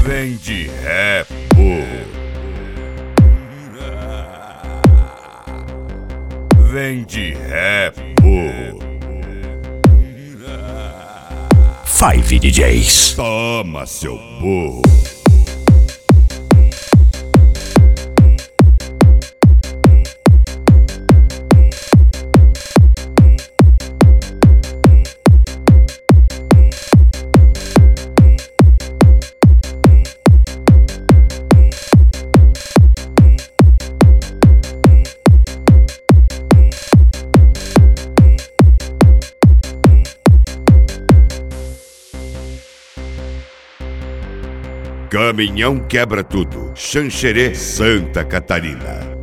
Vem de repo. Vem de repo. 5 DJs. Toma, seu burro. Caminhão quebra tudo. Xanxerê, Santa Catarina.